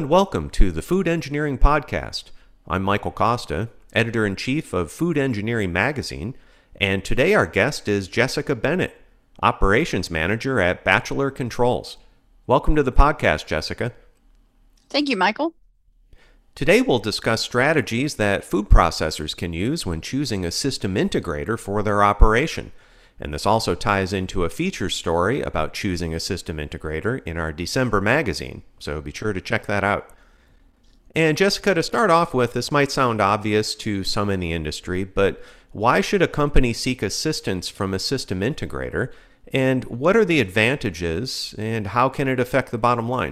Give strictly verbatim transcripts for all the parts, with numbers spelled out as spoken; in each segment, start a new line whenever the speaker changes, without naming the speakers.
and welcome to the Food Engineering Podcast. I'm Michael Costa, Editor-in-Chief of Food Engineering Magazine, and today our guest is Jessica Bennett, Operations Manager at Batchelor Controls. Welcome to the podcast, Jessica.
Thank you, Michael.
Today we'll discuss strategies that food processors can use when choosing a system integrator for their operation. And this also ties into a feature story about choosing a system integrator in our December magazine, so be sure to check that out. And Jessica, to start off with, this might sound obvious to some in the industry, but why should a company seek assistance from a system integrator? And what are the advantages, and how can it affect the bottom line?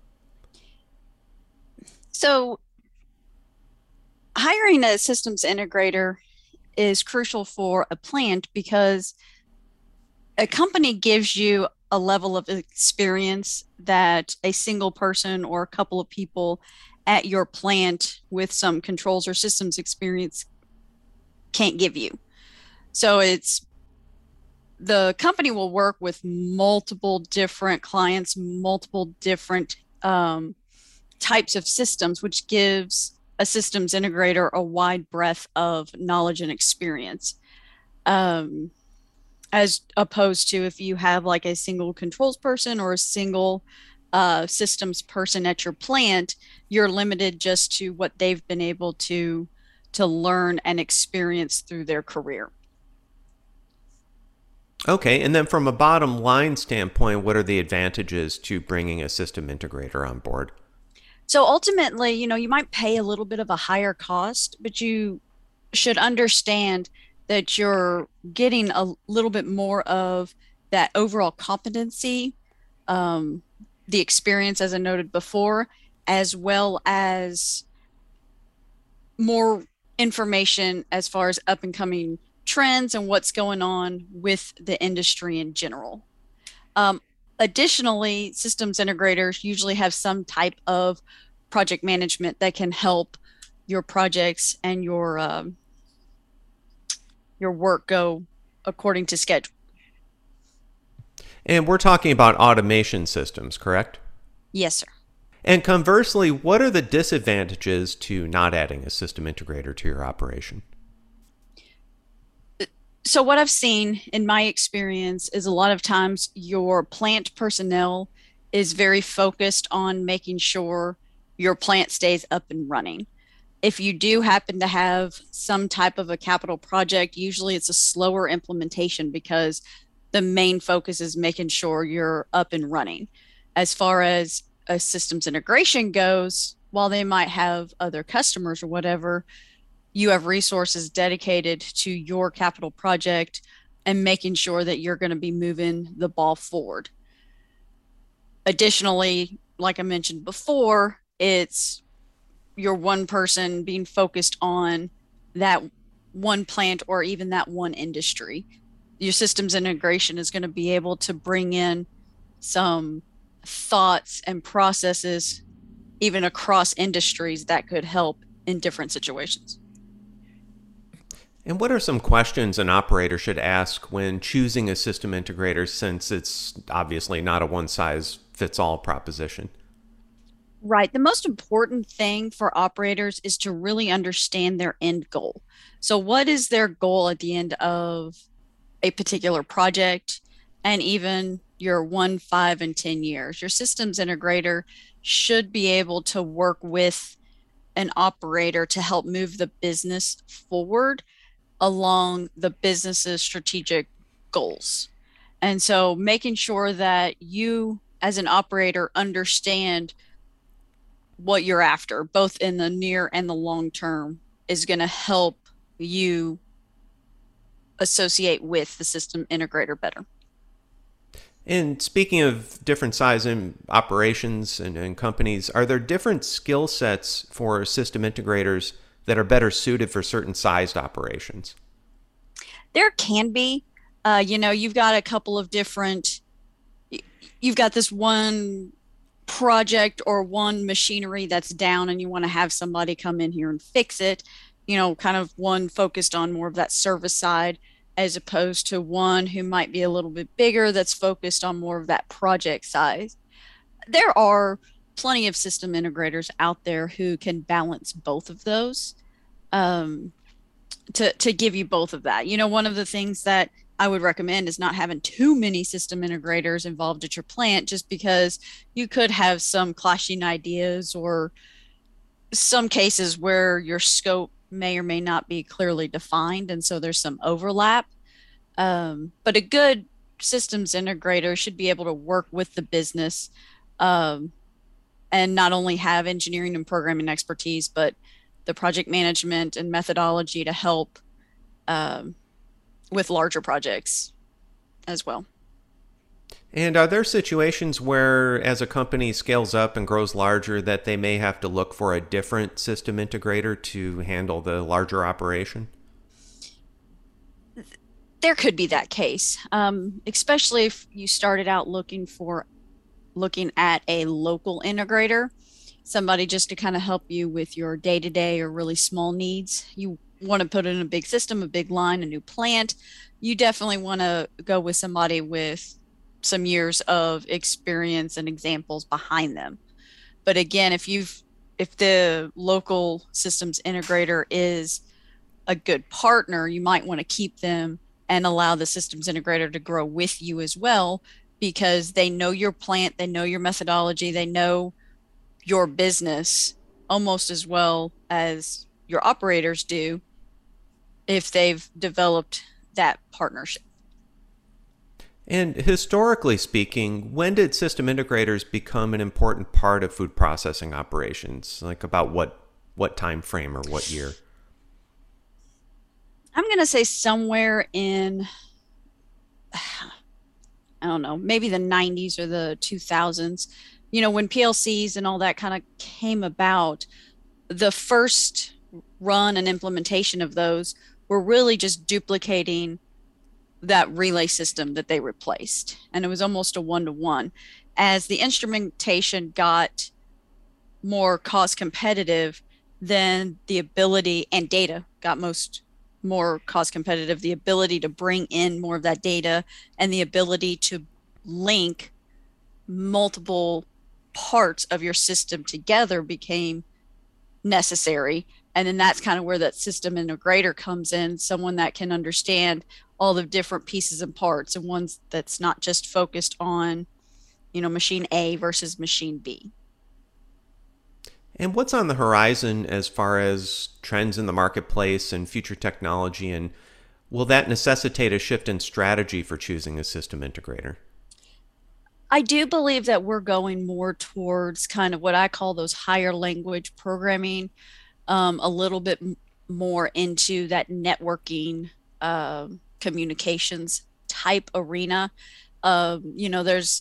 So, hiring a systems integrator is crucial for a plant because a company gives you a level of experience that a single person or a couple of people at your plant with some controls or systems experience can't give you. So it's the company will work with multiple different clients, multiple different um, types of systems, which gives a systems integrator a wide breadth of knowledge and experience, um, as opposed to if you have like a single controls person or a single uh, systems person at your plant, you're limited just to what they've been able to to learn and experience through their career.
Okay, and then from a bottom line standpoint, what are the advantages to bringing a system integrator on board?
So ultimately, you know, you might pay a little bit of a higher cost, but you should understand that you're getting a little bit more of that overall competency, um, the experience, as I noted before, as well as more information as far as up and coming trends and what's going on with the industry in general. Um, Additionally, systems integrators usually have some type of project management that can help your projects and your um, your work go according to schedule.
And we're talking about automation systems, correct?
Yes, sir.
And conversely, what are the disadvantages to not adding a system integrator to your operation?
So what I've seen in my experience is a lot of times your plant personnel is very focused on making sure your plant stays up and running. If you do happen to have some type of a capital project, usually it's a slower implementation because the main focus is making sure you're up and running. As far as a systems integration goes, while they might have other customers or whatever, you have resources dedicated to your capital project and making sure that you're going to be moving the ball forward. Additionally, like I mentioned before, it's your one person being focused on that one plant or even that one industry. Your systems integration is going to be able to bring in some thoughts and processes even across industries that could help in different situations.
And what are some questions an operator should ask when choosing a system integrator, since it's obviously not a one-size-fits-all proposition?
Right. The most important thing for operators is to really understand their end goal. So, what is their goal at the end of a particular project, and even your one, five, and ten years? Your systems integrator should be able to work with an operator to help move the business forward along the business's strategic goals. And so making sure that you as an operator understand what you're after, both in the near and the long term, is going to help you associate with the system integrator better.
And speaking of different size and operations and, and companies, are there different skill sets for system integrators that are better suited for certain sized operations?
There can be. Uh, you know, you've got a couple of different, you've got this one project or one machinery that's down and you want to have somebody come in here and fix it, you know, kind of one focused on more of that service side, as opposed to one who might be a little bit bigger that's focused on more of that project size. There are plenty of system integrators out there who can balance both of those, um, to to give you both of that. You know, one of the things that I would recommend is not having too many system integrators involved at your plant, just because you could have some clashing ideas or some cases where your scope may or may not be clearly defined, and so there's some overlap. Um, but a good systems integrator should be able to work with the business, um, and not only have engineering and programming expertise, but the project management and methodology to help, um, with larger projects as well.
And are there situations where, as a company scales up and grows larger, that they may have to look for a different system integrator to handle the larger operation?
There could be that case, um, especially if you started out looking for looking at a local integrator, somebody just to kind of help you with your day to day or really small needs. You want to put in a big system, a big line, a new plant. You definitely want to go with somebody with some years of experience and examples behind them. But again, if you've if the local systems integrator is a good partner, you might want to keep them and allow the systems integrator to grow with you as well, because they know your plant, they know your methodology, they know your business almost as well as your operators do if they've developed that partnership.
And historically speaking, when did system integrators become an important part of food processing operations? Like about what what time frame or what year?
I'm going to say somewhere in, I don't know, maybe the nineties or the two thousands. You know, when P L Cs and all that kind of came about, the first run and implementation of those were really just duplicating that relay system that they replaced. And it was almost a one to one. As the instrumentation got more cost competitive, then the ability and data got most more cost competitive, the ability to bring in more of that data and the ability to link multiple parts of your system together became necessary. And then that's kind of where that system integrator comes in, someone that can understand all the different pieces and parts, and ones that's not just focused on, you know, machine A versus machine B.
And what's on the horizon as far as trends in the marketplace and future technology? And will that necessitate a shift in strategy for choosing a system integrator?
I do believe that we're going more towards kind of what I call those higher language programming, um, a little bit m- more into that networking, um communications type arena. Um, you know, there's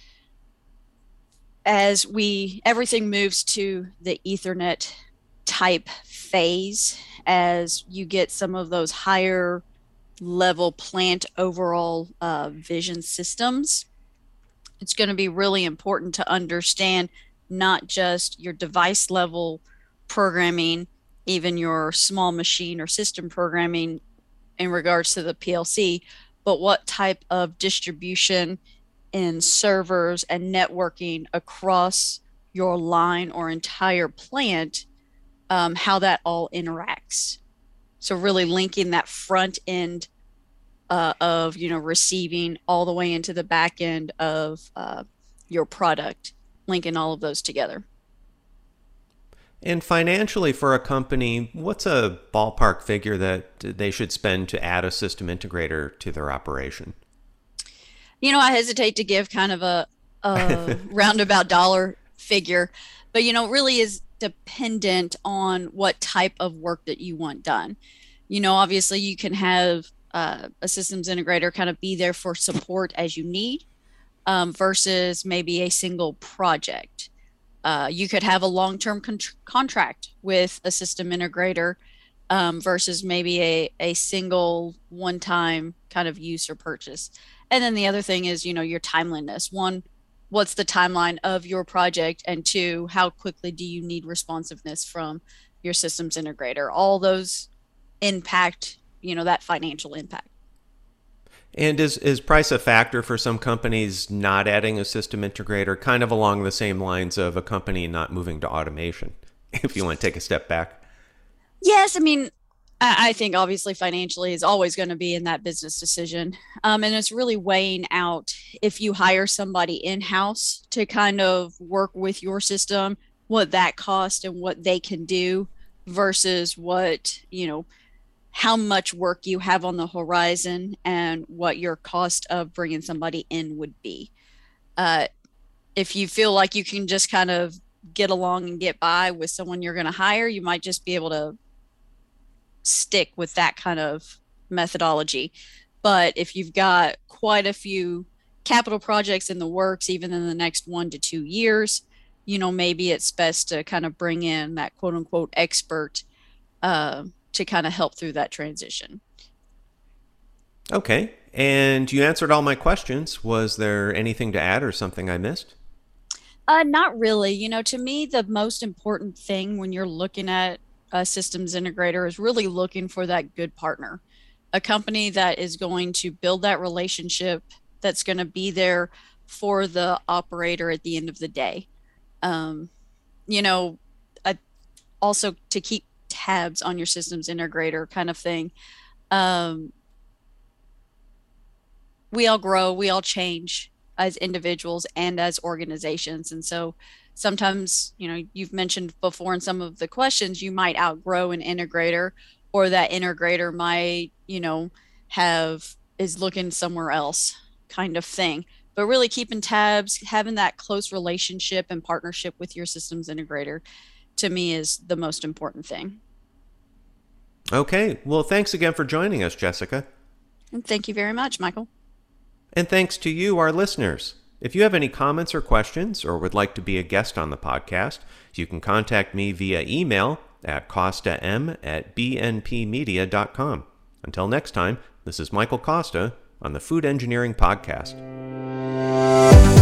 as we everything moves to the Ethernet type phase, as you get some of those higher level plant overall uh, vision systems, it's going to be really important to understand not just your device level programming, even your small machine or system programming in regards to the P L C, but what type of distribution in servers and networking across your line or entire plant, um, how that all interacts. So really linking that front end, uh, of, you know, receiving all the way into the back end of uh, your product, linking all of those together.
And financially, for a company, what's a ballpark figure that they should spend to add a system integrator to their operation?
You know, I hesitate to give kind of a, a roundabout dollar figure, but you know, it really is dependent on what type of work that you want done. You know, obviously, you can have uh, a systems integrator kind of be there for support as you need, um, versus maybe a single project. Uh, you could have a long-term con- contract with a system integrator, um, versus maybe a, a single one-time kind of use or purchase. And then the other thing is, you know, your timeliness. One, what's the timeline of your project? And two, how quickly do you need responsiveness from your systems integrator? All those impact, you know, that financial impact.
And is, is price a factor for some companies not adding a system integrator, kind of along the same lines of a company not moving to automation, if you want to take a step back?
Yes, I mean, I think obviously financially is always going to be in that business decision. Um, and it's really weighing out if you hire somebody in-house to kind of work with your system, what that cost and what they can do versus what, you know, how much work you have on the horizon and what your cost of bringing somebody in would be. Uh, if you feel like you can just kind of get along and get by with someone you're going to hire, you might just be able to stick with that kind of methodology. But if you've got quite a few capital projects in the works, even in the next one to two years, you know, maybe it's best to kind of bring in that quote unquote expert uh, to kind of help through that transition.
Okay. And you answered all my questions. Was there anything to add or something I missed?
Uh, not really. You know, to me, the most important thing when you're looking at a systems integrator is really looking for that good partner, a company that is going to build that relationship, that's going to be there for the operator at the end of the day. Um, you know, I, also to keep tabs on your systems integrator kind of thing. Um, we all grow, we all change as individuals and as organizations. And so sometimes, you know, you've mentioned before in some of the questions, you might outgrow an integrator, or that integrator might, you know, have is looking somewhere else kind of thing. But really keeping tabs, having that close relationship and partnership with your systems integrator, to me, is the most important thing.
Okay. Well, thanks again for joining us, Jessica.
And thank you very much, Michael.
And thanks to you, our listeners. If you have any comments or questions, or would like to be a guest on the podcast, you can contact me via email at costam at b n p media dot com. Until next time, this is Michael Costa on the Food Engineering Podcast.